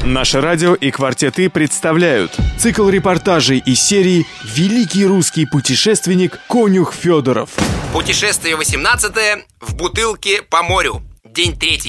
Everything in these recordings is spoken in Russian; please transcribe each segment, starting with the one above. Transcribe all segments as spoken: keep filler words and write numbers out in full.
Наше радио и «Квартеты» представляют цикл репортажей из серии «Великий русский путешественник Конюх Федоров». Путешествие восемнадцатое в бутылке по морю. День третий.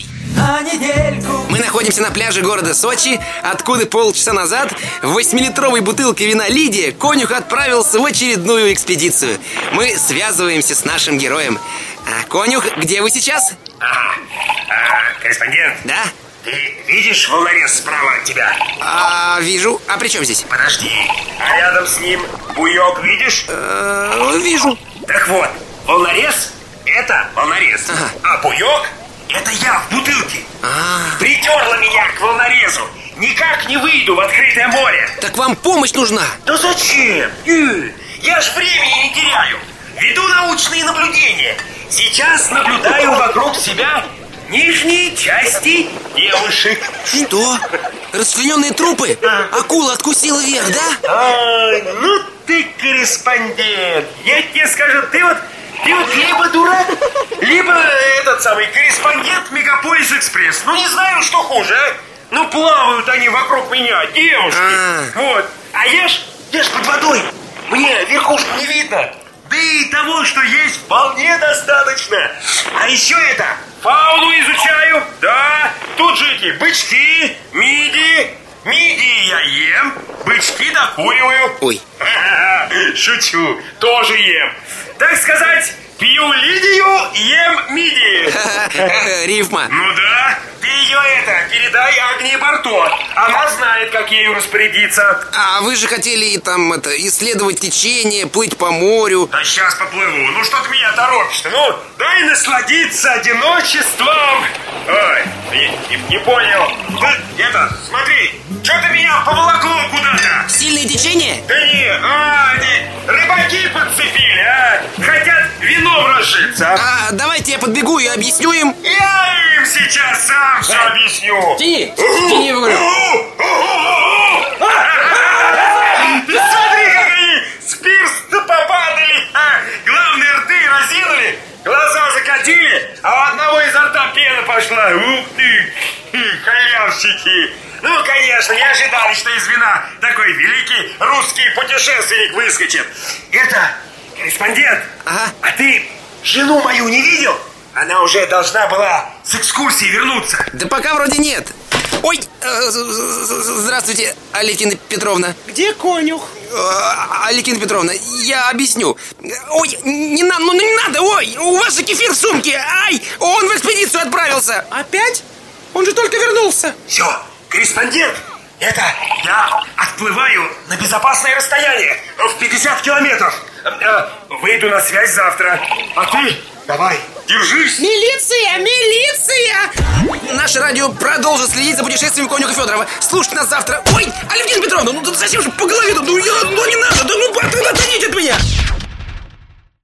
Мы находимся на пляже города Сочи, откуда полчаса назад в восьмилитровой бутылке вина «Лидия» Конюх отправился в очередную экспедицию. Мы связываемся с нашим героем. а, Конюх, где вы сейчас? Ага. А, корреспондент? Да? Ты видишь волнорез справа от тебя? А, вижу. А при чем здесь? Подожди. А рядом с ним буек видишь? А, вижу. Так вот, волнорез — это волнорез. Ага. А буек — это я в бутылке. А. Притерла меня к волнорезу. Никак не выйду в открытое море. Так вам помощь нужна? Да зачем? Э, Я ж времени не теряю. Веду научные наблюдения. Сейчас наблюдаю вокруг себя нижние части девушек. Что? Расчлененные трупы? Акула откусила вверх, да? Ай, ну ты корреспондент. Я тебе скажу, ты вот, ты вот либо дурак, либо этот самый корреспондент Мегаполис Экспресс. Ну не знаю, что хуже, а? Ну плавают они вокруг меня, девушки. А. Вот. А я ж, я ж под водой. Мне верхушку не видно. Да и того, что есть, вполне достаточно. А еще это, фауну изучаю. Да, тут же эти бычки, мидии. Мидии я ем, бычки докуриваю. Ой. Шучу, тоже ем. Так сказать, пью лидию, ем мидии. Рифма. Ну да, ты ее это, передай Агнии Барто. Она знает, как ею распорядиться. А вы же хотели там это исследовать течение, плыть по морю. Да сейчас поплыву. Ну что ты меня торопишь-то? Ну, дай насладиться одиночеством. Ой, не, не, не понял. Ты, это, смотри, что ты меня поволокло куда-то? Сильное течение? Да не, а, не, рыбаки подцепили, а? Хотят вином разжиться. А давайте я подбегу и объясню им. Я им сейчас сам все объясню. Тяни, тяни, я говорю. Смотри, как они с пирса попадали. Главные рты разинули, глаза закатили, а у одного изо рта пена пошла. Ух ты, халявщики. Ну, конечно, не ожидали, что из вина такой великий русский путешественник выскочит. Это, корреспондент, Ага. а ты жену мою не видел? Она уже должна была с экскурсии вернуться. Да пока вроде нет. Ой, э, здравствуйте, Алевтина Петровна. Где Конюх? Э, Алевтина Петровна, я объясню. Ой, не надо, ну не надо, ой, у вас же кефир в сумке. Ай, он в экспедицию отправился. Опять? Он же только вернулся. Все, корреспондент, это я отплываю на безопасное расстояние в пятьдесят километров. Э, Выйду на связь завтра. А ты давай, держись. Милиция, милиция! Наше радио продолжит следить за путешествием Конюха Федорова. Слушайте нас завтра. Ой, Алевтина Петровна, ну зачем же по голове? Ну, я, ну не надо, да ну отойдите от меня.